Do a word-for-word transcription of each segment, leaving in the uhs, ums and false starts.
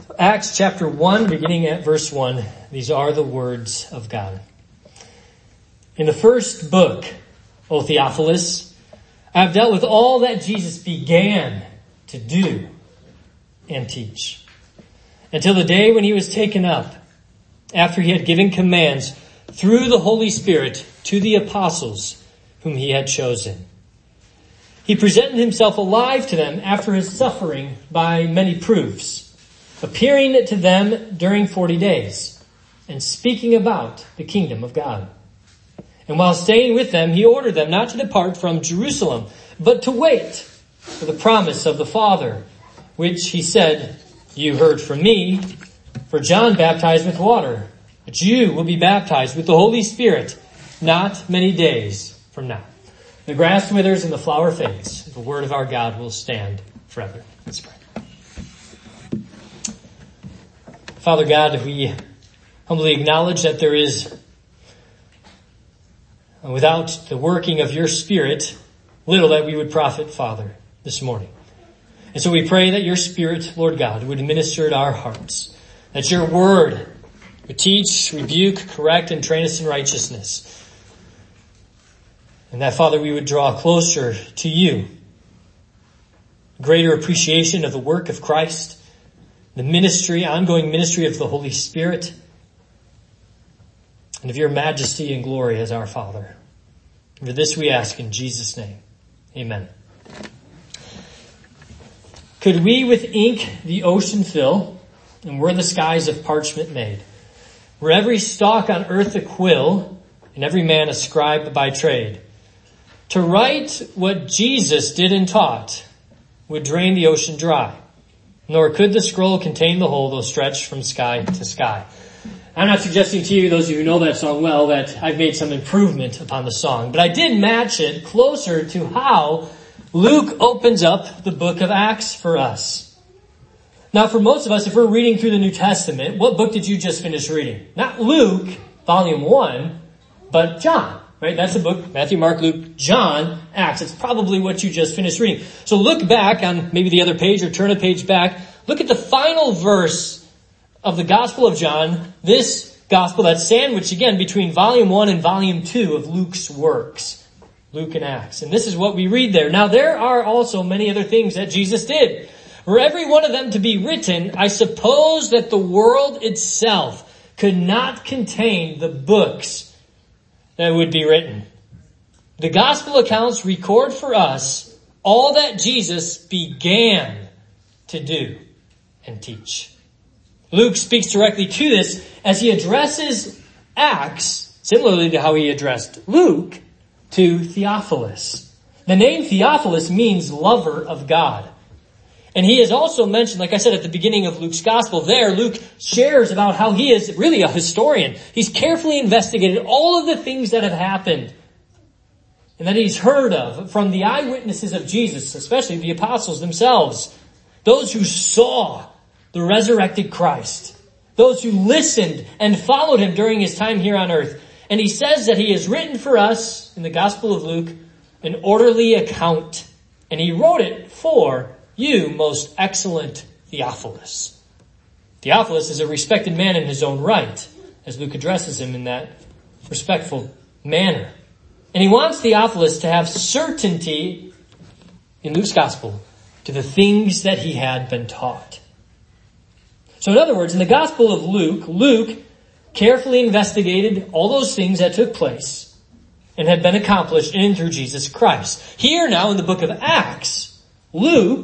Acts chapter one, beginning at verse one. These are the words of God. In the first book, O Theophilus, I have dealt with all that Jesus began to do and teach, until the day when he was taken up, after he had given commands through the Holy Spirit to the apostles whom he had chosen. He presented himself alive to them after his suffering by many proofs, appearing to them during forty days, and speaking about the kingdom of God. And while staying with them, he ordered them not to depart from Jerusalem, but to wait for the promise of the Father, which he said, "You heard from me, for John baptized with water, but you will be baptized with the Holy Spirit not many days from now." The grass withers and the flower fades. The word of our God will stand forever. Let's pray. Father God, we humbly acknowledge that there is, without the working of your Spirit, little that we would profit, Father, this morning. And so we pray that your Spirit, Lord God, would minister to our hearts, that your word would teach, rebuke, correct, and train us in righteousness. And that, Father, we would draw closer to you. Greater appreciation of the work of Christ, the ministry, ongoing ministry of the Holy Spirit, and of your majesty and glory as our Father. And for this we ask in Jesus' name. Amen. Could we with ink the ocean fill, and were the skies of parchment made? Were every stalk on earth a quill, and every man a scribe by trade? To write what Jesus did and taught would drain the ocean dry, nor could the scroll contain the whole, though stretched from sky to sky. I'm not suggesting to you, those of you who know that song well, that I've made some improvement upon the song, but I did match it closer to how Luke opens up the book of Acts for us. Now, for most of us, if we're reading through the New Testament, what book did you just finish reading? Not Luke, volume one, but John. Right? That's the book, Matthew, Mark, Luke, John, Acts. It's probably what you just finished reading. So look back on maybe the other page or turn a page back. Look at the final verse of the Gospel of John. This Gospel that's sandwiched again between volume one and volume two of Luke's works. Luke and Acts. And this is what we read there. Now there are also many other things that Jesus did. Were every one of them to be written, I suppose that the world itself could not contain the books that would be written. The gospel accounts record for us all that Jesus began to do and teach. Luke speaks directly to this as he addresses Acts, similarly to how he addressed Luke, to Theophilus. The name Theophilus means lover of God. And he is also mentioned, like I said at the beginning of Luke's gospel there, Luke shares about how he is really a historian. He's carefully investigated all of the things that have happened and that he's heard of from the eyewitnesses of Jesus, especially the apostles themselves. Those who saw the resurrected Christ. Those who listened and followed him during his time here on earth. And he says that he has written for us, in the Gospel of Luke, an orderly account. And he wrote it for you, most excellent Theophilus. Theophilus is a respected man in his own right, as Luke addresses him in that respectful manner. And he wants Theophilus to have certainty in Luke's gospel to the things that he had been taught. So in other words, in the Gospel of Luke, Luke carefully investigated all those things that took place and had been accomplished in and through Jesus Christ. Here now in the book of Acts, Luke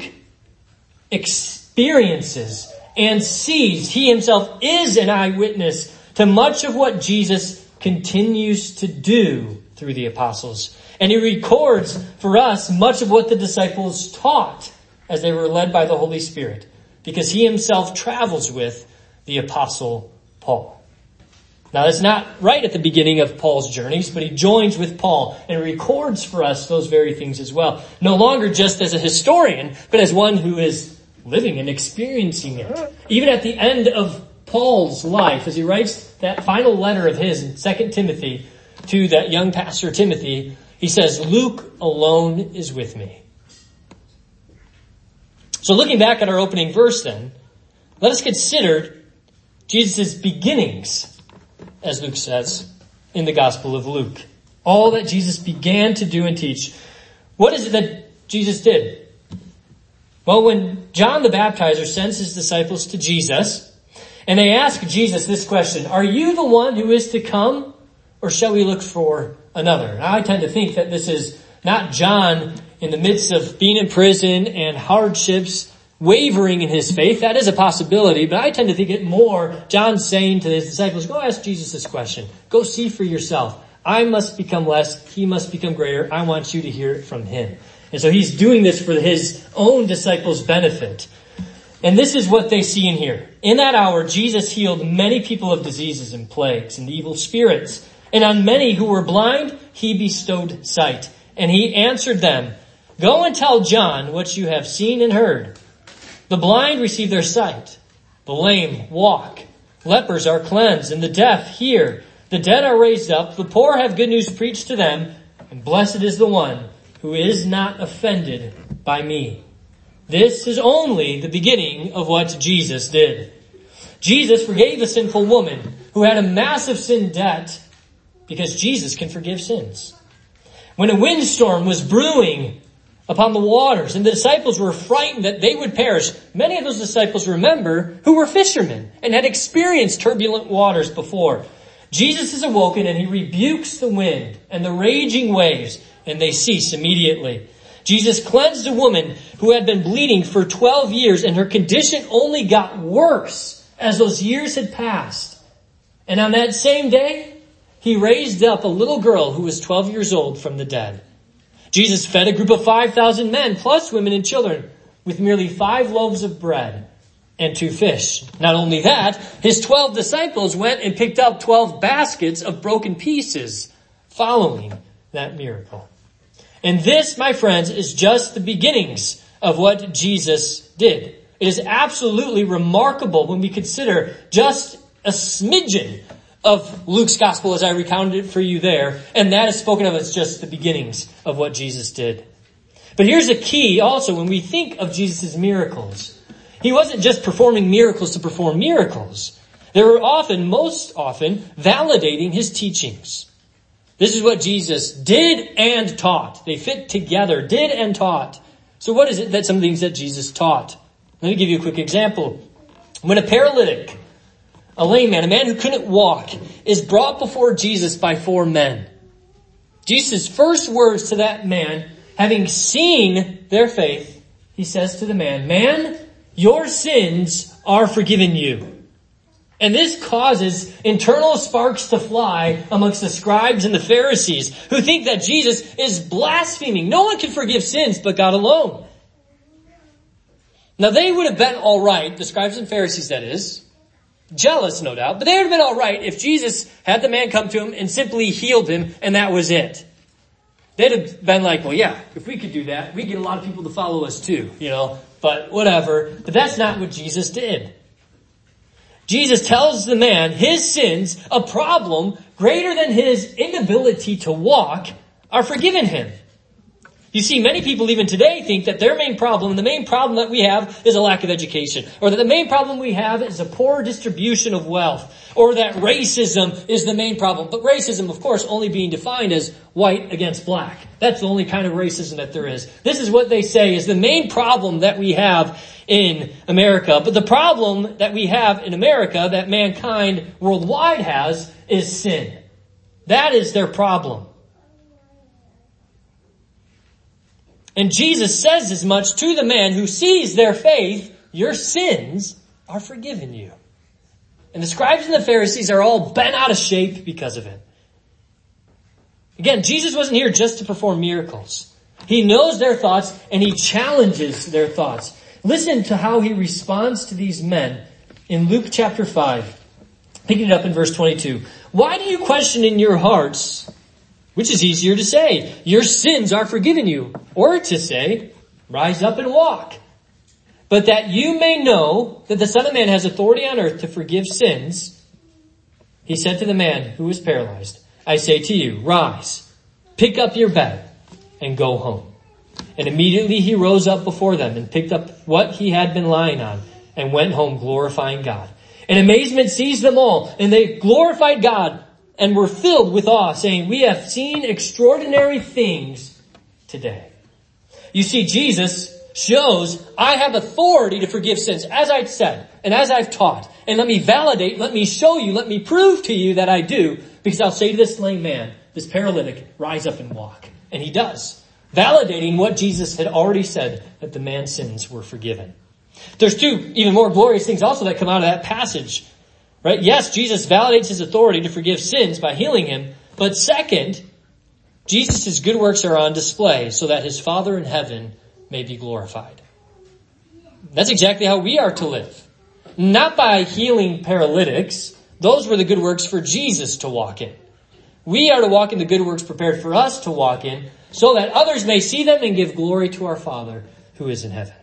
experiences and sees. He himself is an eyewitness to much of what Jesus continues to do through the apostles. And he records for us much of what the disciples taught as they were led by the Holy Spirit, because he himself travels with the apostle Paul. Now that's not right at the beginning of Paul's journeys, but he joins with Paul and records for us those very things as well. No longer just as a historian, but as one who is living and experiencing it. Even at the end of Paul's life, as he writes that final letter of his in Second Timothy to that young pastor Timothy, he says, Luke alone is with me. So looking back at our opening verse then, let us consider Jesus' beginnings, as Luke says in the Gospel of Luke. All that Jesus began to do and teach. What is it that Jesus did? Well, when John the Baptizer sends his disciples to Jesus, and they ask Jesus this question, are you the one who is to come, or shall we look for another? Now, I tend to think that this is not John in the midst of being in prison and hardships, wavering in his faith. That is a possibility, but I tend to think it more John saying to his disciples, go ask Jesus this question. Go see for yourself. I must become less, he must become greater. I want you to hear it from him. And so he's doing this for his own disciples' benefit. And this is what they see in here. In that hour, Jesus healed many people of diseases and plagues and evil spirits. And on many who were blind, he bestowed sight. And he answered them, go and tell John what you have seen and heard. The blind receive their sight. The lame walk. Lepers are cleansed, and the deaf hear. The dead are raised up. The poor have good news preached to them. And blessed is the one who is not offended by me. This is only the beginning of what Jesus did. Jesus forgave a sinful woman who had a massive sin debt because Jesus can forgive sins. When a windstorm was brewing upon the waters and the disciples were frightened that they would perish, many of those disciples, remember, who were fishermen and had experienced turbulent waters before. Jesus is awoken and he rebukes the wind and the raging waves, and they cease immediately. Jesus cleansed a woman who had been bleeding for twelve years, and her condition only got worse as those years had passed. And on that same day, he raised up a little girl who was twelve years old from the dead. Jesus fed a group of five thousand men, plus women and children, with merely five loaves of bread and two fish. Not only that, his twelve disciples went and picked up twelve baskets of broken pieces following that miracle. And this, my friends, is just the beginnings of what Jesus did. It is absolutely remarkable when we consider just a smidgen of Luke's gospel as I recounted it for you there. And that is spoken of as just the beginnings of what Jesus did. But here's a key also when we think of Jesus' miracles. He wasn't just performing miracles to perform miracles. They were often, most often, validating his teachings. This is what Jesus did and taught. They fit together, did and taught. So what is it that some things that Jesus taught? Let me give you a quick example. When a paralytic, a lame man, a man who couldn't walk, is brought before Jesus by four men, Jesus' first words to that man, having seen their faith, he says to the man, man, your sins are forgiven you. And this causes internal sparks to fly amongst the scribes and the Pharisees who think that Jesus is blaspheming. No one can forgive sins but God alone. Now they would have been all right, the scribes and Pharisees that is, jealous no doubt, but they would have been all right if Jesus had the man come to him and simply healed him and that was it. They'd have been like, well, yeah, if we could do that, we'd get a lot of people to follow us too, you know, but whatever. But that's not what Jesus did. Jesus tells the man his sins, a problem greater than his inability to walk, are forgiven him. You see, many people even today think that their main problem, the main problem that we have is a lack of education, or that the main problem we have is a poor distribution of wealth, or that racism is the main problem. But racism, of course, only being defined as white against black. That's the only kind of racism that there is. This is what they say is the main problem that we have in America. But the problem that we have in America, that mankind worldwide has, is sin. That is their problem. And Jesus says as much to the man who sees their faith, your sins are forgiven you. And the scribes and the Pharisees are all bent out of shape because of it. Again, Jesus wasn't here just to perform miracles. He knows their thoughts and he challenges their thoughts. Listen to how he responds to these men in Luke chapter five. Picking it up in verse twenty-two. Why do you question in your hearts? Which is easier to say, your sins are forgiven you, or to say, rise up and walk. But that you may know that the Son of Man has authority on earth to forgive sins, he said to the man who was paralyzed, I say to you, rise, pick up your bed, and go home. And immediately he rose up before them and picked up what he had been lying on, and went home glorifying God. And amazement seized them all, and they glorified God and were filled with awe, saying, we have seen extraordinary things today. You see, Jesus shows I have authority to forgive sins, as I've said, and as I've taught. And let me validate, let me show you, let me prove to you that I do, because I'll say to this lame man, this paralytic, rise up and walk. And he does, validating what Jesus had already said, that the man's sins were forgiven. There's two even more glorious things also that come out of that passage, right? Yes, Jesus validates his authority to forgive sins by healing him. But second, Jesus' good works are on display so that his Father in heaven may be glorified. That's exactly how we are to live. Not by healing paralytics. Those were the good works for Jesus to walk in. We are to walk in the good works prepared for us to walk in so that others may see them and give glory to our Father who is in heaven.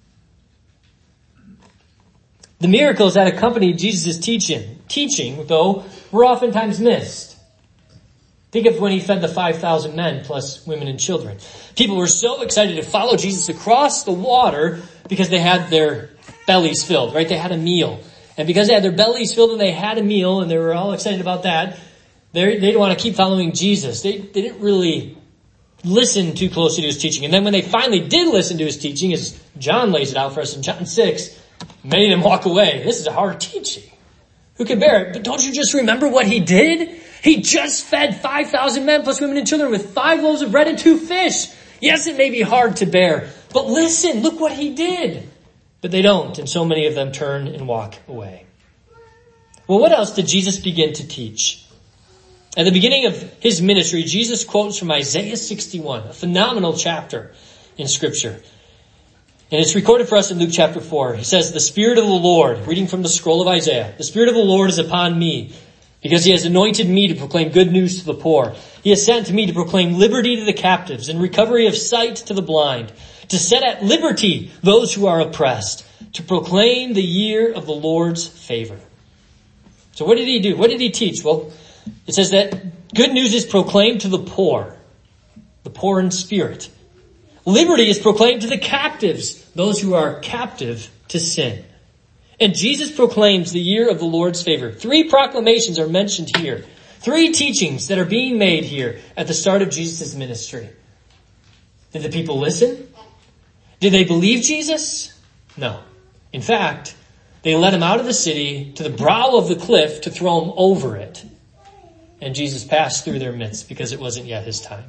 The miracles that accompanied Jesus' teaching, teaching, though, were oftentimes missed. Think of when he fed the five thousand men plus women and children. People were so excited to follow Jesus across the water because they had their bellies filled, right? They had a meal. And because they had their bellies filled and they had a meal and they were all excited about that, they they didn't want to keep following Jesus. They, they didn't really listen too closely to his teaching. And then when they finally did listen to his teaching, as John lays it out for us in John six, many of them walk away. This is a hard teaching. Who can bear it? But don't you just remember what he did? He just fed five thousand men plus women and children with five loaves of bread and two fish. Yes, it may be hard to bear, but listen, look what he did. But they don't, and so many of them turn and walk away. Well, what else did Jesus begin to teach? At the beginning of his ministry, Jesus quotes from Isaiah sixty-one, a phenomenal chapter in Scripture. And it's recorded for us in Luke chapter four. He says, the Spirit of the Lord, reading from the scroll of Isaiah, the Spirit of the Lord is upon me, because he has anointed me to proclaim good news to the poor. He has sent me to proclaim liberty to the captives and recovery of sight to the blind, to set at liberty those who are oppressed, to proclaim the year of the Lord's favor. So what did he do? What did he teach? Well, it says that good news is proclaimed to the poor, the poor in spirit. Liberty is proclaimed to the captives, those who are captive to sin. And Jesus proclaims the year of the Lord's favor. Three proclamations are mentioned here. Three teachings that are being made here at the start of Jesus' ministry. Did the people listen? Did they believe Jesus? No. In fact, they led him out of the city to the brow of the cliff to throw him over it. And Jesus passed through their midst because it wasn't yet his time.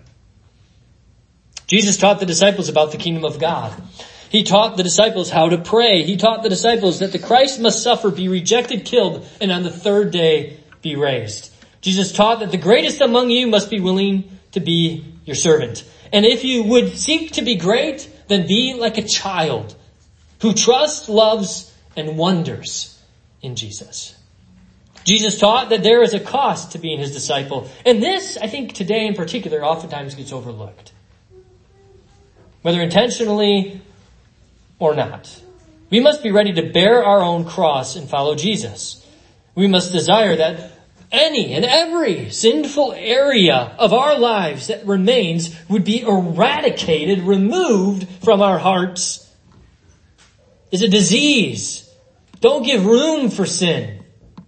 Jesus taught the disciples about the kingdom of God. He taught the disciples how to pray. He taught the disciples that the Christ must suffer, be rejected, killed, and on the third day be raised. Jesus taught that the greatest among you must be willing to be your servant. And if you would seek to be great, then be like a child who trusts, loves, and wonders in Jesus. Jesus taught that there is a cost to being his disciple. And this, I think today in particular, oftentimes gets overlooked. Whether intentionally or not. We must be ready to bear our own cross and follow Jesus. We must desire that any and every sinful area of our lives that remains would be eradicated, removed from our hearts. It's a disease. Don't give room for sin.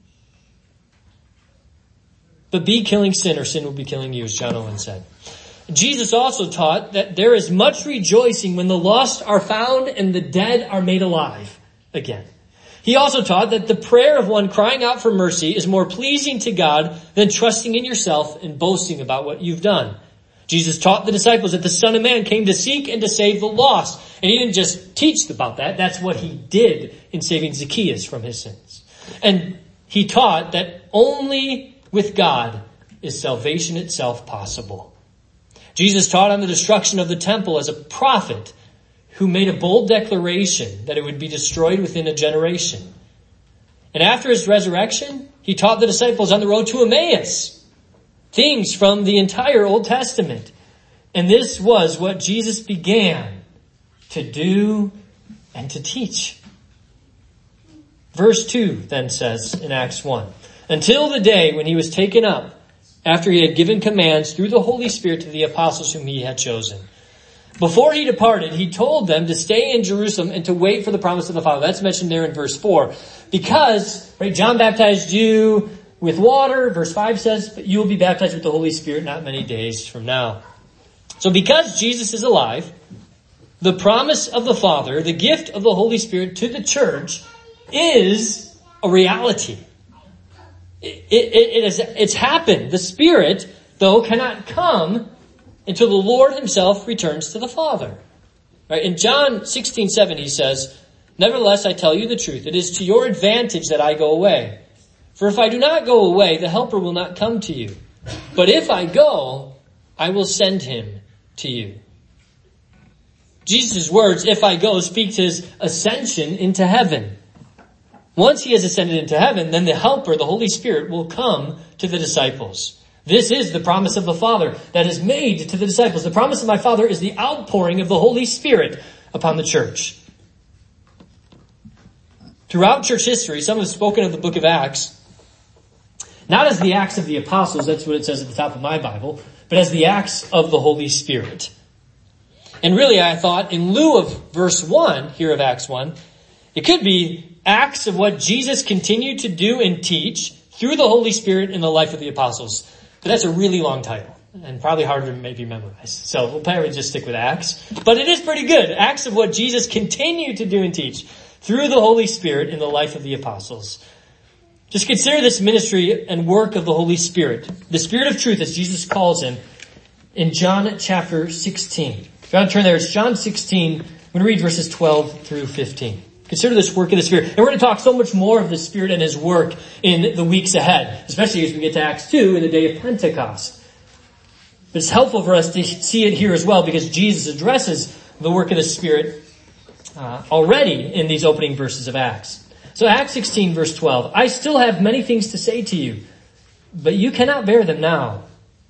But be killing sin, or sin will be killing you, as John Owen said. Jesus also taught that there is much rejoicing when the lost are found and the dead are made alive again. He also taught that the prayer of one crying out for mercy is more pleasing to God than trusting in yourself and boasting about what you've done. Jesus taught the disciples that the Son of Man came to seek and to save the lost. And he didn't just teach about that. That's what he did in saving Zacchaeus from his sins. And he taught that only with God is salvation itself possible. Jesus taught on the destruction of the temple as a prophet who made a bold declaration that it would be destroyed within a generation. And after his resurrection, he taught the disciples on the road to Emmaus things from the entire Old Testament. And this was what Jesus began to do and to teach. Verse two then says in Acts one, until the day when he was taken up, after he had given commands through the Holy Spirit to the apostles whom he had chosen. Before he departed, he told them to stay in Jerusalem and to wait for the promise of the Father. That's mentioned there in verse four. Because, right, John baptized you with water, verse five says, but you will be baptized with the Holy Spirit not many days from now. So because Jesus is alive, the promise of the Father, the gift of the Holy Spirit to the church is a reality. It, it, it is, it's happened. The Spirit, though, cannot come until the Lord himself returns to the Father. Right? In John sixteen seven, he says, nevertheless, I tell you the truth. It is to your advantage that I go away. For if I do not go away, the Helper will not come to you. But if I go, I will send him to you. Jesus' words, if I go, speak to his ascension into heaven. Once he has ascended into heaven, then the Helper, the Holy Spirit, will come to the disciples. This is the promise of the Father that is made to the disciples. The promise of my Father is the outpouring of the Holy Spirit upon the church. Throughout church history, some have spoken of the book of Acts, not as the Acts of the Apostles, that's what it says at the top of my Bible, but as the Acts of the Holy Spirit. And really, I thought, in lieu of verse one here of Acts one, it could be acts of what Jesus continued to do and teach through the Holy Spirit in the life of the apostles. But that's a really long title and probably harder to maybe memorize. So we'll probably just stick with Acts. But it is pretty good. Acts of what Jesus continued to do and teach through the Holy Spirit in the life of the apostles. Just consider this ministry and work of the Holy Spirit. The Spirit of truth, as Jesus calls him, in John chapter sixteen. If you want to turn there, it's John sixteen. I'm going to read verses twelve through fifteen. Consider this work of the Spirit. And we're going to talk so much more of the Spirit and his work in the weeks ahead, especially as we get to Acts two in the day of Pentecost. But it's helpful for us to see it here as well because Jesus addresses the work of the Spirit uh, already in these opening verses of Acts. So Acts sixteen verse twelve, I still have many things to say to you, but you cannot bear them now.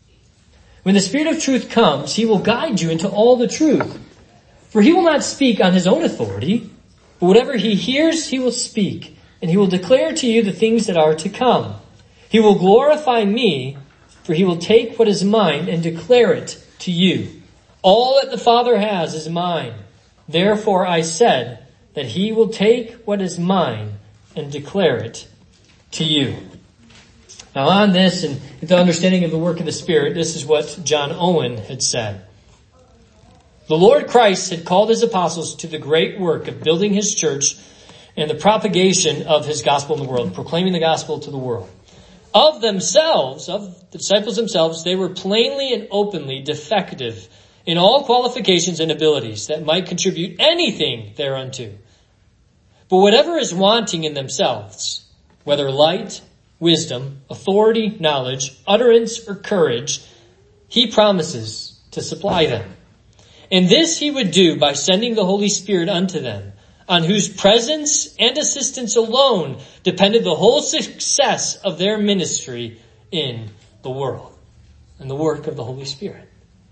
When the Spirit of truth comes, he will guide you into all the truth. For he will not speak on his own authority, but whatever he hears, he will speak, and he will declare to you the things that are to come. He will glorify me, for he will take what is mine and declare it to you. All that the Father has is mine. Therefore I said that he will take what is mine and declare it to you. Now on this and the understanding of the work of the Spirit, this is what John Owen had said. The Lord Christ had called his apostles to the great work of building his church and the propagation of his gospel in the world, proclaiming the gospel to the world. Of themselves, of the disciples themselves, they were plainly and openly defective in all qualifications and abilities that might contribute anything thereunto. But whatever is wanting in themselves, whether light, wisdom, authority, knowledge, utterance, or courage, he promises to supply them. And this he would do by sending the Holy Spirit unto them, on whose presence and assistance alone depended the whole success of their ministry in the world and the work of the Holy Spirit.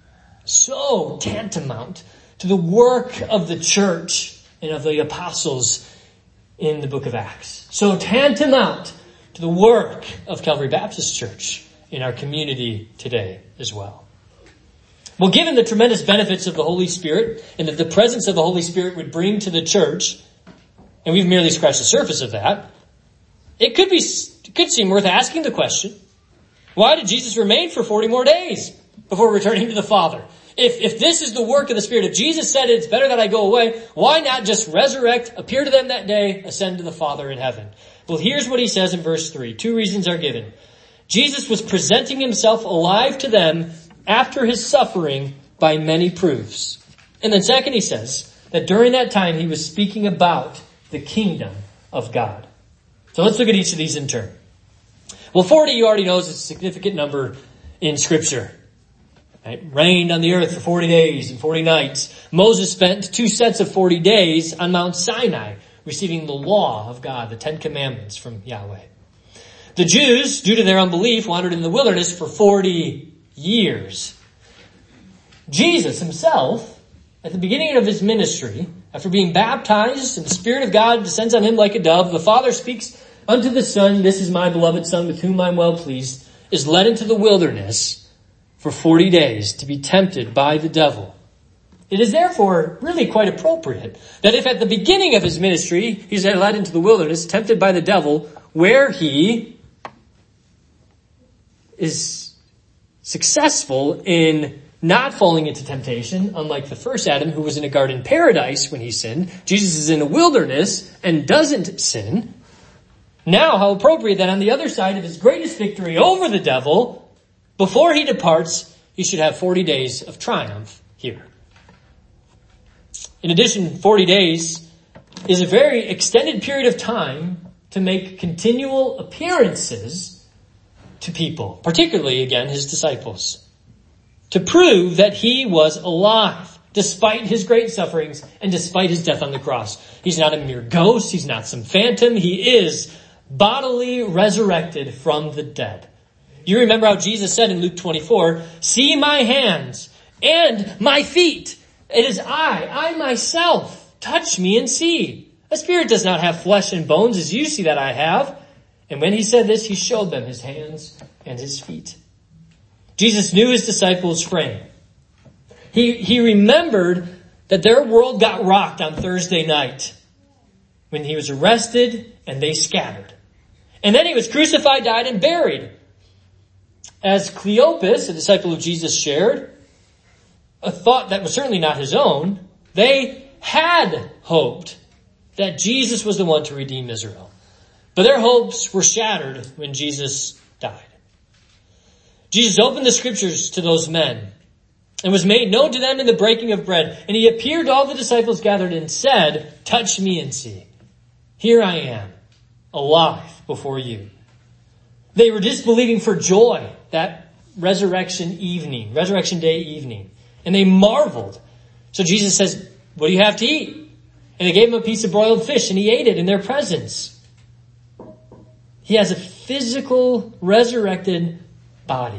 So tantamount to the work of the church and of the apostles in the book of Acts. So tantamount to the work of Calvary Baptist Church in our community today as well. Well, given the tremendous benefits of the Holy Spirit and that the presence of the Holy Spirit would bring to the church, and we've merely scratched the surface of that, it could be, it could seem worth asking the question, why did Jesus remain for forty more days before returning to the Father? If, if this is the work of the Spirit, if Jesus said it's better that I go away, why not just resurrect, appear to them that day, ascend to the Father in heaven? Well, here's what he says in verse three. Two reasons are given. Jesus was presenting himself alive to them after his suffering by many proofs. And then second, he says that during that time he was speaking about the kingdom of God. So let's look at each of these in turn. Well, forty, you already know, is a significant number in Scripture. Right? Reigned on the earth for forty days and forty nights. Moses spent two sets of forty days on Mount Sinai, receiving the law of God, the Ten Commandments from Yahweh. The Jews, due to their unbelief, wandered in the wilderness for forty years. Jesus himself, at the beginning of his ministry, after being baptized and the Spirit of God descends on him like a dove, the Father speaks unto the Son, this is my beloved Son with whom I'm well pleased, is led into the wilderness for forty days to be tempted by the devil. It is therefore really quite appropriate that if at the beginning of his ministry he's led into the wilderness, tempted by the devil, where he is successful in not falling into temptation, unlike the first Adam who was in a garden paradise when he sinned, Jesus is in the wilderness and doesn't sin. Now, how appropriate that on the other side of his greatest victory over the devil, before he departs, he should have forty days of triumph here. In addition, forty days is a very extended period of time to make continual appearances to people, particularly, again, his disciples, to prove that he was alive despite his great sufferings and despite his death on the cross. He's not a mere ghost. He's not some phantom. He is bodily resurrected from the dead. You remember how Jesus said in Luke twenty-four, "See my hands and my feet. It is I, I myself. Touch me and see. A spirit does not have flesh and bones as you see that I have." And when he said this, he showed them his hands and his feet. Jesus knew his disciples' frame. He, he remembered that their world got rocked on Thursday night when he was arrested and they scattered. And then he was crucified, died, and buried. As Cleopas, a disciple of Jesus, shared, a thought that was certainly not his own, they had hoped that Jesus was the one to redeem Israel. But their hopes were shattered when Jesus died. Jesus opened the scriptures to those men and was made known to them in the breaking of bread. And he appeared to all the disciples gathered and said, "Touch me and see. Here I am, alive before you." They were disbelieving for joy that resurrection evening, resurrection day evening. And they marveled. So Jesus says, "What do you have to eat?" And they gave him a piece of broiled fish and he ate it in their presence. He has a physical, resurrected body.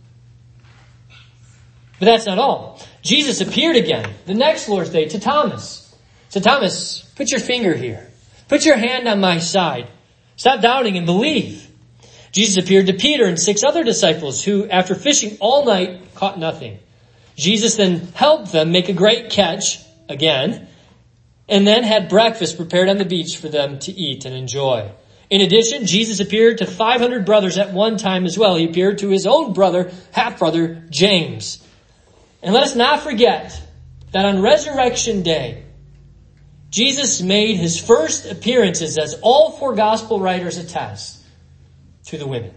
But that's not all. Jesus appeared again the next Lord's Day to Thomas. So Thomas, put your finger here. Put your hand on my side. Stop doubting and believe. Jesus appeared to Peter and six other disciples who, after fishing all night, caught nothing. Jesus then helped them make a great catch again, and then had breakfast prepared on the beach for them to eat and enjoy. In addition, Jesus appeared to five hundred brothers at one time as well. He appeared to his own brother, half-brother, James. And let us not forget that on Resurrection Day, Jesus made his first appearances, as all four gospel writers attest, to the women.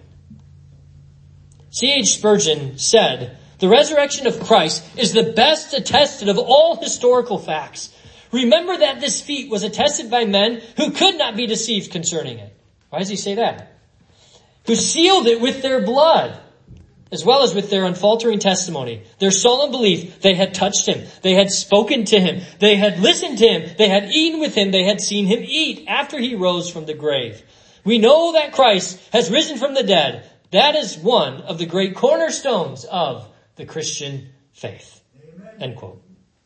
C H Spurgeon said, "The resurrection of Christ is the best attested of all historical facts. Remember that this feat was attested by men who could not be deceived concerning it." Why does he say that? Who sealed it with their blood, as well as with their unfaltering testimony, their solemn belief they had touched him, they had spoken to him, they had listened to him, they had eaten with him, they had seen him eat after he rose from the grave. We know that Christ has risen from the dead. That is one of the great cornerstones of the Christian faith. Amen. End quote.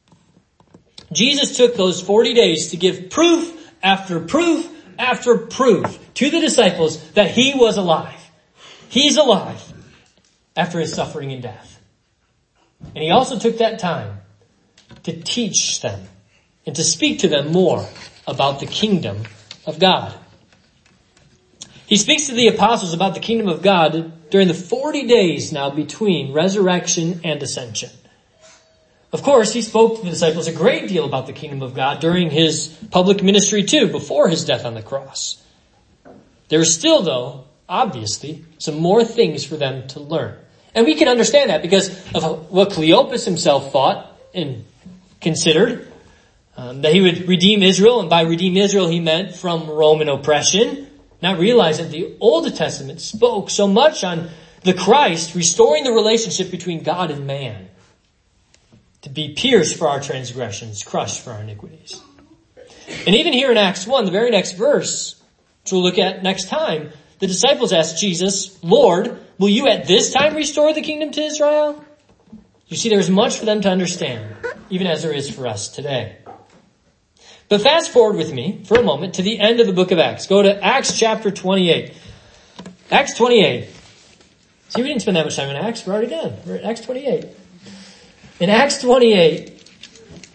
Jesus took those forty days to give proof after proof after proof to the disciples that he was alive. He's alive after his suffering and death. And he also took that time to teach them and to speak to them more about the kingdom of God. He speaks to the apostles about the kingdom of God during the forty days now between resurrection and ascension. Of course, he spoke to the disciples a great deal about the kingdom of God during his public ministry too, before his death on the cross. There is still, though, obviously, some more things for them to learn. And we can understand that because of what Cleopas himself thought and considered, um, that he would redeem Israel, and by redeem Israel he meant from Roman oppression, not realize that the Old Testament spoke so much on the Christ restoring the relationship between God and man, to be pierced for our transgressions, crushed for our iniquities. And even here in Acts one, the very next verse, which we'll look at next time, the disciples asked Jesus, "Lord, will you at this time restore the kingdom to Israel?" You see, there's much for them to understand, even as there is for us today. But fast forward with me for a moment to the end of the book of Acts. Go to Acts chapter twenty-eight. Acts twenty-eight. See, we didn't spend that much time in Acts. We're already done. We're at Acts twenty-eight. In Acts twenty-eight,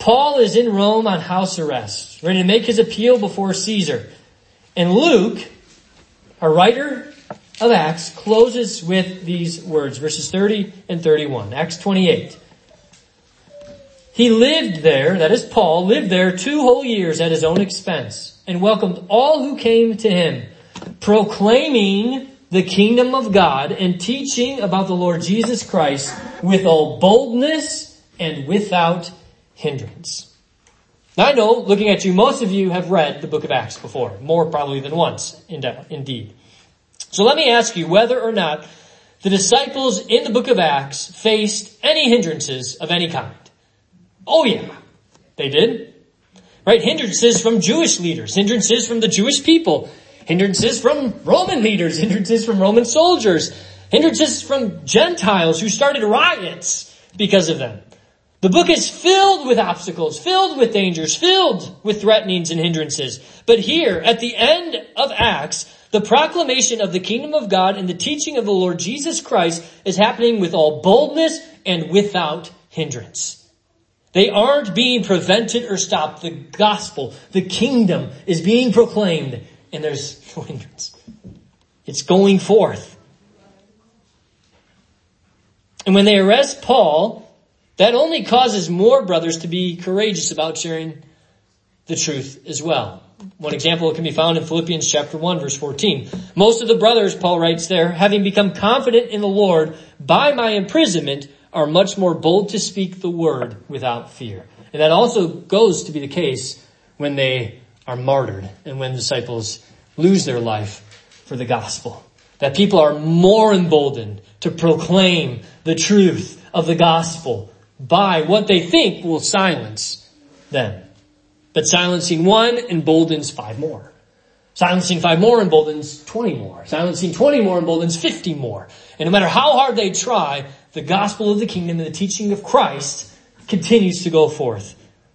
Paul is in Rome on house arrest, ready to make his appeal before Caesar. And Luke, a writer of Acts, closes with these words, verses thirty and thirty-one. Acts twenty-eight. He lived there, that is Paul, lived there two whole years at his own expense, and welcomed all who came to him, proclaiming the kingdom of God and teaching about the Lord Jesus Christ with all boldness and without hindrance. Now I know, looking at you, most of you have read the book of Acts before, more probably than once, indeed. So let me ask you whether or not the disciples in the book of Acts faced any hindrances of any kind. Oh yeah, they did. Right? Hindrances from Jewish leaders, hindrances from the Jewish people, hindrances from Roman leaders, hindrances from Roman soldiers, hindrances from Gentiles who started riots because of them. The book is filled with obstacles, filled with dangers, filled with threatenings and hindrances. But here, at the end of Acts, the proclamation of the kingdom of God and the teaching of the Lord Jesus Christ is happening with all boldness and without hindrance. They aren't being prevented or stopped. The gospel, the kingdom is being proclaimed, and there's no hindrance. It's going forth. And when they arrest Paul, that only causes more brothers to be courageous about sharing the truth as well. One example can be found in Philippians chapter one, verse fourteen. Most of the brothers, Paul writes there, having become confident in the Lord by my imprisonment, are much more bold to speak the word without fear. And that also goes to be the case when they are martyred and when disciples lose their life for the gospel. That people are more emboldened to proclaim the truth of the gospel by what they think will silence them. But silencing one emboldens five more. Silencing five more emboldens twenty more. Silencing twenty more emboldens fifty more. And no matter how hard they try, the gospel of the kingdom and the teaching of Christ continues to go forth.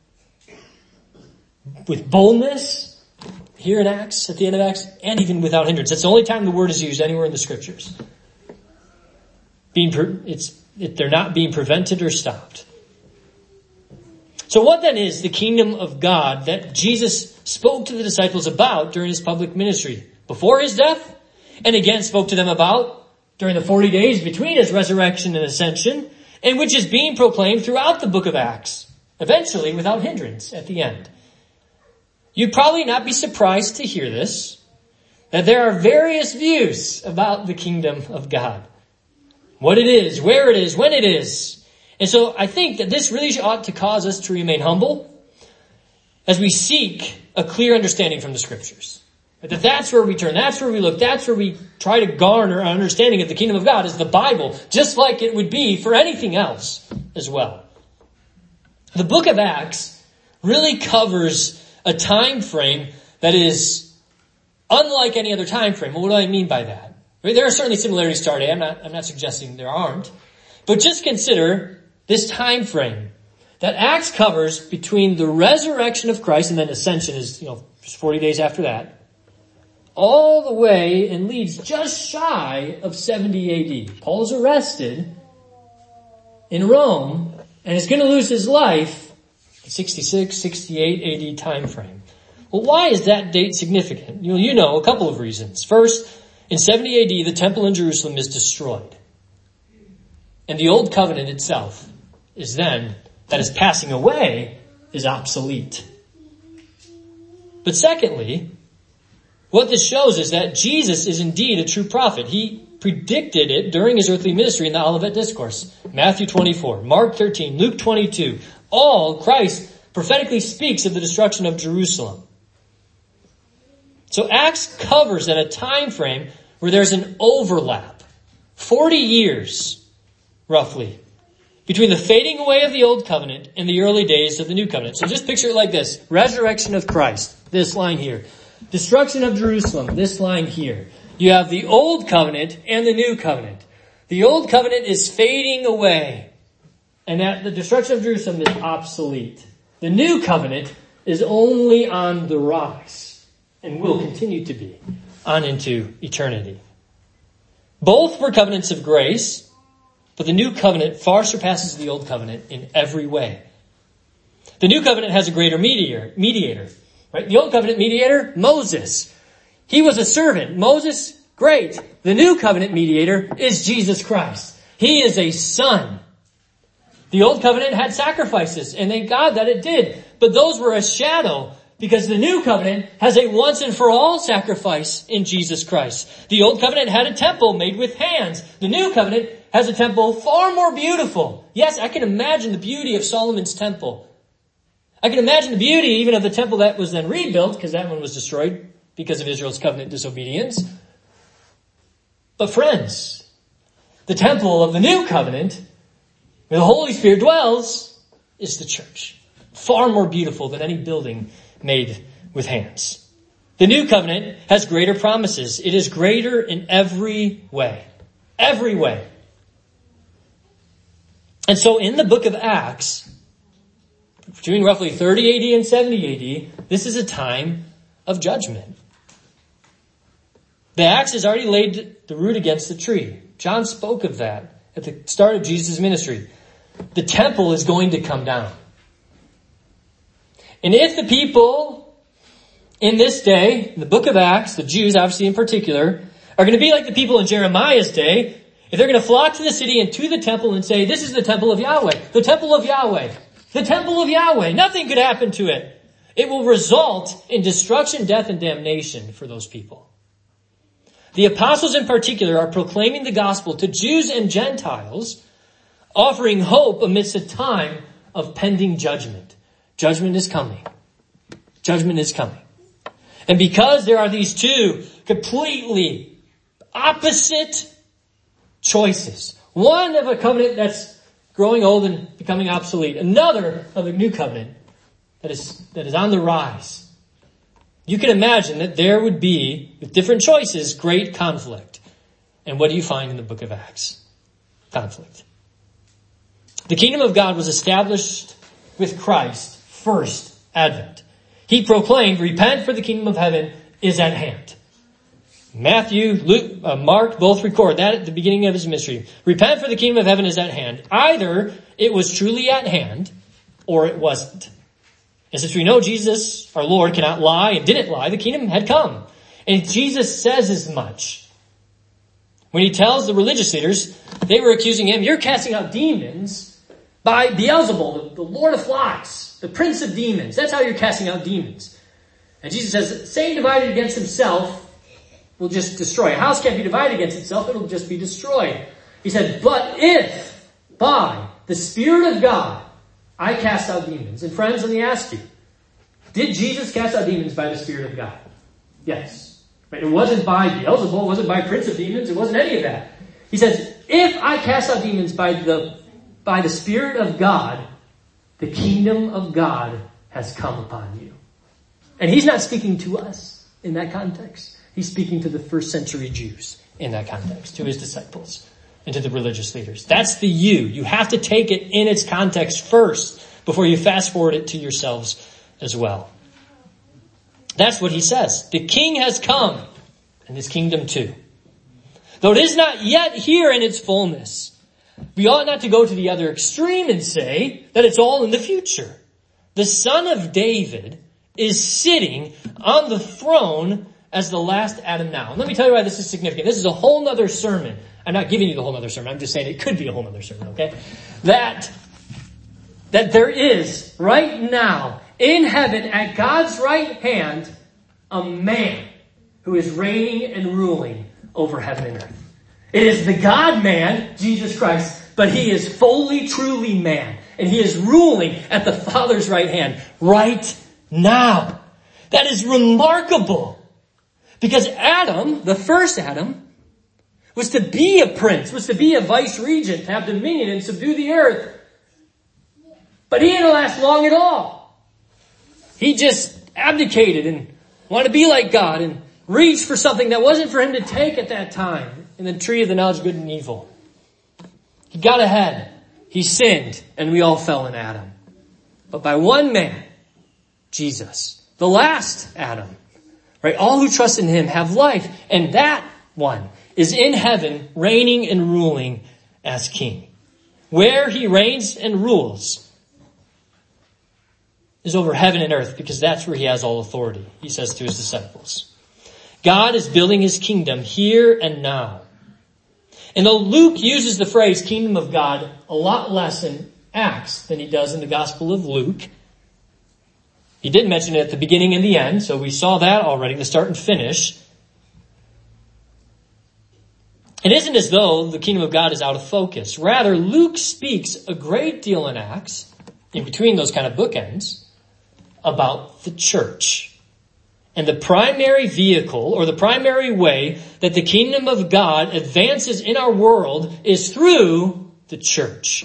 With boldness, here in Acts, at the end of Acts, and even without hindrance. That's the only time the word is used anywhere in the scriptures. Being, it's, it, they're not being prevented or stopped. So what then is the kingdom of God that Jesus spoke to the disciples about during his public ministry? Before his death, and again spoke to them about during the forty days between his resurrection and ascension, and which is being proclaimed throughout the book of Acts, eventually without hindrance at the end. You'd probably not be surprised to hear this, that there are various views about the kingdom of God. What it is, where it is, when it is. And so I think that this really ought to cause us to remain humble as we seek a clear understanding from the scriptures. That that's where we turn, that's where we look, that's where we try to garner an understanding of the kingdom of God is the Bible, just like it would be for anything else as well. The book of Acts really covers a time frame that is unlike any other time frame. Well, what do I mean by that? I mean, there are certainly similarities to our day. I'm not, I'm not suggesting there aren't. But just consider this time frame that Acts covers between the resurrection of Christ and then ascension is, you know, just forty days after that, all the way and leads just shy of seventy A D. Paul is arrested in Rome and is going to lose his life in sixty-six, sixty-eight A D time frame. Well, why is that date significant? You know, you know, a couple of reasons. First, in seventy A D, the temple in Jerusalem is destroyed. And the old covenant itself is then, that is passing away, is obsolete. But secondly, what this shows is that Jesus is indeed a true prophet. He predicted it during his earthly ministry in the Olivet Discourse. Matthew twenty-four, Mark thirteen, Luke twenty-two. All Christ prophetically speaks of the destruction of Jerusalem. So Acts covers at a time frame where there's an overlap. forty years, roughly, between the fading away of the old covenant and the early days of the new covenant. So just picture it like this. Resurrection of Christ. This line here. Destruction of Jerusalem, this line here. You have the old covenant and the new covenant. The old covenant is fading away, and that the destruction of Jerusalem is obsolete. The new covenant is only on the rise and will continue to be on into eternity. Both were covenants of grace, but the new covenant far surpasses the old covenant in every way. The new covenant has a greater mediator, mediator, right? The old covenant mediator, Moses. He was a servant. Moses, great. The new covenant mediator is Jesus Christ. He is a son. The old covenant had sacrifices, and thank God that it did. But those were a shadow, because the new covenant has a once and for all sacrifice in Jesus Christ. The old covenant had a temple made with hands. The new covenant has a temple far more beautiful. Yes, I can imagine the beauty of Solomon's temple. I can imagine the beauty even of the temple that was then rebuilt, because that one was destroyed because of Israel's covenant disobedience. But friends, the temple of the new covenant, where the Holy Spirit dwells, is the church. Far more beautiful than any building made with hands. The new covenant has greater promises. It is greater in every way. Every way. And so in the book of Acts, between roughly thirty A D and seventy A D, this is a time of judgment. The axe has already laid the root against the tree. John spoke of that at the start of Jesus' ministry. The temple is going to come down. And if the people in this day, in the book of Acts, the Jews obviously in particular, are going to be like the people in Jeremiah's day, if they're going to flock to the city and to the temple and say, this is the temple of Yahweh, the temple of Yahweh, the temple of Yahweh, nothing could happen to it. It will result in destruction, death, and damnation for those people. The apostles in particular are proclaiming the gospel to Jews and Gentiles, offering hope amidst a time of pending judgment. Judgment is coming. Judgment is coming. And because there are these two completely opposite choices, one of a covenant that's growing old and becoming obsolete, another of a new covenant that is, that is on the rise, you can imagine that there would be, with different choices, great conflict. And what do you find in the book of Acts? Conflict. The kingdom of God was established with Christ's first advent. He proclaimed, repent, for the kingdom of heaven is at hand. Matthew, Luke, uh, Mark both record that at the beginning of his ministry. Repent, for the kingdom of heaven is at hand. Either it was truly at hand, or it wasn't. And since we know Jesus, our Lord, cannot lie and didn't lie, the kingdom had come. And Jesus says as much. When he tells the religious leaders, they were accusing him, you're casting out demons by Beelzebul, the, the Lord of flocks, the prince of demons. That's how you're casting out demons. And Jesus says, Satan divided against himself will just destroy. A house can't be divided against itself, it'll just be destroyed. He said, but if by the Spirit of God I cast out demons. And friends, let me ask you, did Jesus cast out demons by the Spirit of God? Yes. Right? It wasn't by Beelzebul, it wasn't by Prince of Demons, it wasn't any of that. He says, if I cast out demons by the, by the Spirit of God, the kingdom of God has come upon you. And he's not speaking to us in that context. He's speaking to the first century Jews in that context, to his disciples and to the religious leaders. That's the you. You have to take it in its context first before you fast forward it to yourselves as well. That's what he says. The king has come, and his kingdom too. Though it is not yet here in its fullness, we ought not to go to the other extreme and say that it's all in the future. The Son of David is sitting on the throne as the last Adam now. And let me tell you why this is significant. This is a whole nother sermon. I'm not giving you the whole nother sermon. I'm just saying it could be a whole nother sermon, okay? That, that there is right now in heaven at God's right hand a man who is reigning and ruling over heaven and earth. It is the God-man, Jesus Christ, but he is fully, truly man. And he is ruling at the Father's right hand right now. That is remarkable. Because Adam, the first Adam, was to be a prince, was to be a vice regent, to have dominion and subdue the earth. But he didn't last long at all. He just abdicated and wanted to be like God and reached for something that wasn't for him to take at that time in the tree of the knowledge of good and evil. He got ahead. He sinned, and we all fell in Adam. But by one man, Jesus, the last Adam, right? All who trust in him have life, and that one is in heaven, reigning and ruling as king. Where he reigns and rules, is over heaven and earth because that's where he has all authority, he says to his disciples. God is building his kingdom here and now. And though Luke uses the phrase kingdom of God a lot less in Acts than he does in the Gospel of Luke, he did mention it at the beginning and the end, so we saw that already, the start and finish. It isn't as though the kingdom of God is out of focus. Rather, Luke speaks a great deal in Acts, in between those kind of bookends, about the church. And the primary vehicle, or the primary way that the kingdom of God advances in our world is through the church.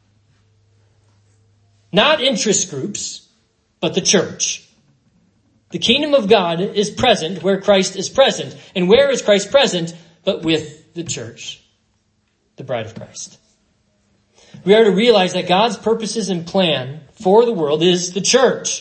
Not interest groups, but the church. The kingdom of God is present where Christ is present. And where is Christ present? But with the church, the bride of Christ. We are to realize that God's purposes and plan for the world is the church.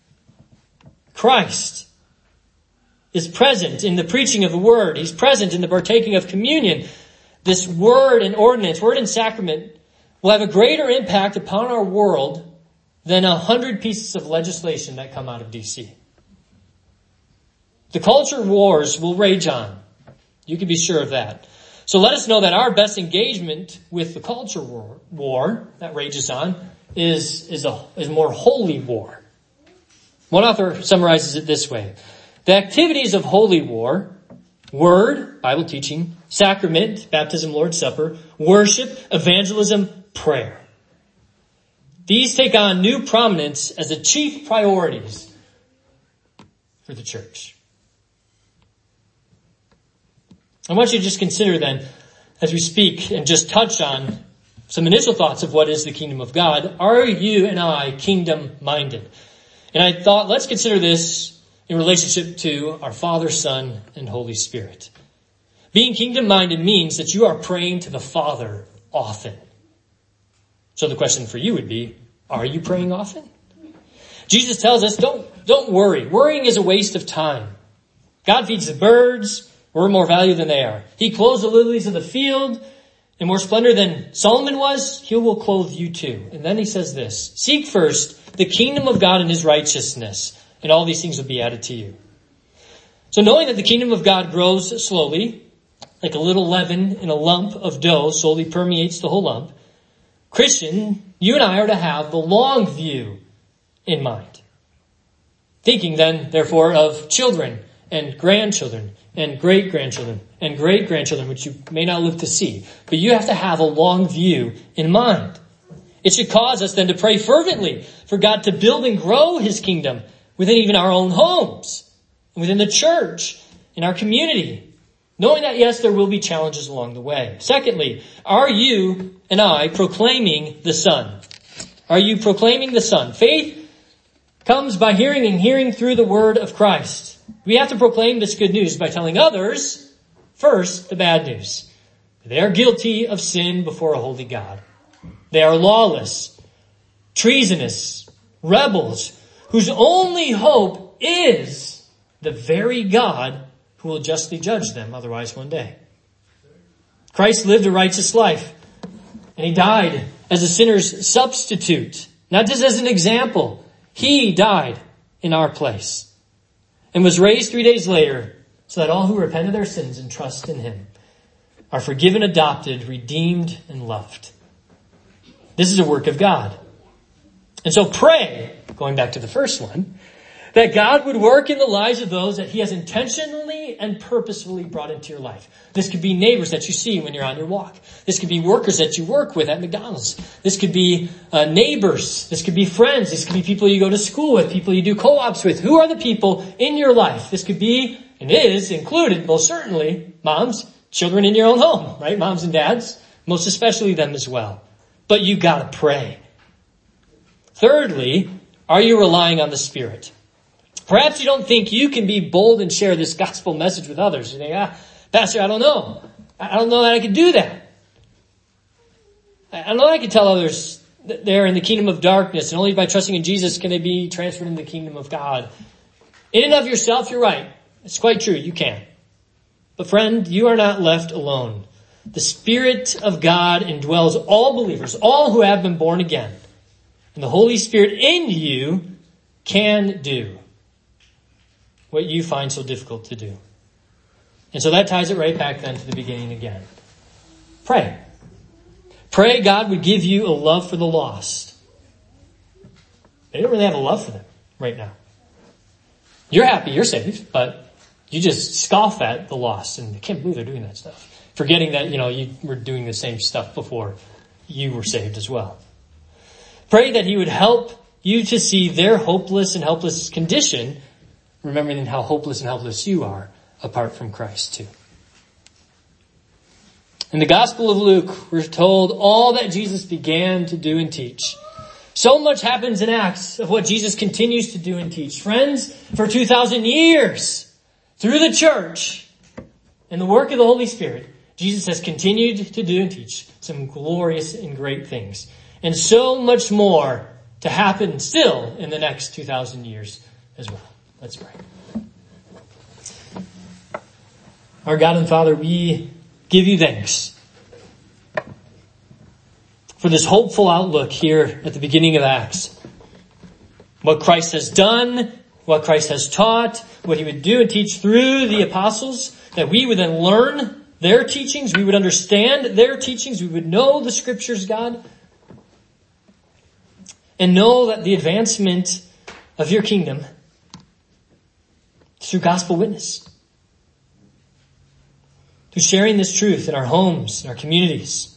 Christ is present in the preaching of the word. He's present in the partaking of communion. This word and ordinance, word and sacrament, will have a greater impact upon our world than a hundred pieces of legislation that come out of D C. The culture wars will rage on. You can be sure of that. So let us know that our best engagement with the culture war, war that rages on is, is a is more holy war. One author summarizes it this way. The activities of holy war, word, Bible teaching, sacrament, baptism, Lord's Supper, worship, evangelism, prayer. These take on new prominence as the chief priorities for the church. I want you to just consider then, as we speak and just touch on some initial thoughts of what is the kingdom of God, are you and I kingdom-minded? And I thought, let's consider this in relationship to our Father, Son, and Holy Spirit. Being kingdom-minded means that you are praying to the Father often. So the question for you would be, are you praying often? Jesus tells us, don't, don't worry. Worrying is a waste of time. God feeds the birds. We're more value than they are. He clothes the lilies of the field, and more splendor than Solomon was, he will clothe you too. And then he says this, seek first the kingdom of God and his righteousness, and all these things will be added to you. So knowing that the kingdom of God grows slowly, like a little leaven in a lump of dough slowly permeates the whole lump, Christian, you and I are to have the long view in mind. Thinking then, therefore, of children and grandchildren and great-grandchildren and great-grandchildren, which you may not live to see. But you have to have a long view in mind. It should cause us then to pray fervently for God to build and grow his kingdom within even our own homes, within the church, in our community. Knowing that, yes, there will be challenges along the way. Secondly, are you and I proclaiming the Son? Are you proclaiming the Son? Faith comes by hearing and hearing through the word of Christ. We have to proclaim this good news by telling others, first, the bad news. They are guilty of sin before a holy God. They are lawless, treasonous, rebels, whose only hope is the very God who will justly judge them otherwise one day. Christ lived a righteous life, and he died as a sinner's substitute, not just as an example. He died in our place and was raised three days later so that all who repent of their sins and trust in him are forgiven, adopted, redeemed, and loved. This is a work of God. And so pray, going back to the first one, that God would work in the lives of those that he has intentionally and purposefully brought into your life. This could be neighbors that you see when you're on your walk. This could be workers that you work with at McDonald's. This could be uh, neighbors. This could be friends. This could be people you go to school with, people you do co-ops with. Who are the people in your life? This could be, and is included, most certainly, moms, children in your own home, right? Moms and dads, most especially them as well. But you gotta pray. Thirdly, are you relying on the Spirit? Perhaps you don't think you can be bold and share this gospel message with others. You think, ah, Pastor, I don't know. I don't know that I can do that. I don't know that I can tell others that they're in the kingdom of darkness, and only by trusting in Jesus can they be transferred into the kingdom of God. In and of yourself, you're right. It's quite true. You can. But friend, you are not left alone. The Spirit of God indwells all believers, all who have been born again. And the Holy Spirit in you can do what you find so difficult to do. And so that ties it right back then to the beginning again. Pray. Pray God would give you a love for the lost. They don't really have a love for them right now. You're happy you're saved, but you just scoff at the lost and you can't believe they're doing that stuff. Forgetting that, you know, you were doing the same stuff before you were saved as well. Pray that he would help you to see their hopeless and helpless condition, remembering how hopeless and helpless you are apart from Christ too. In the Gospel of Luke, we're told all that Jesus began to do and teach. So much happens in Acts of what Jesus continues to do and teach. Friends, for two thousand years, through the church and the work of the Holy Spirit, Jesus has continued to do and teach some glorious and great things. And so much more to happen still in the next two thousand years as well. Let's pray. Our God and Father, we give you thanks for this hopeful outlook here at the beginning of Acts. What Christ has done, what Christ has taught, what he would do and teach through the apostles, that we would then learn their teachings, we would understand their teachings, we would know the scriptures, God, and know that the advancement of your kingdom is through gospel witness, through sharing this truth in our homes, in our communities.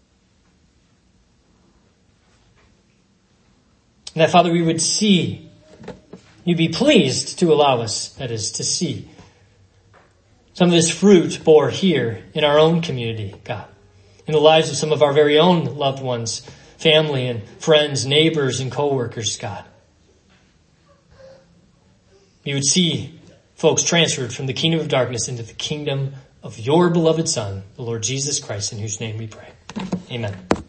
And that, Father, we would see, you'd be pleased to allow us, that is, to see some of this fruit bore here in our own community, God, in the lives of some of our very own loved ones, family and friends, neighbors and co-workers, God. You would see folks transferred from the kingdom of darkness into the kingdom of your beloved Son, the Lord Jesus Christ, in whose name we pray. Amen.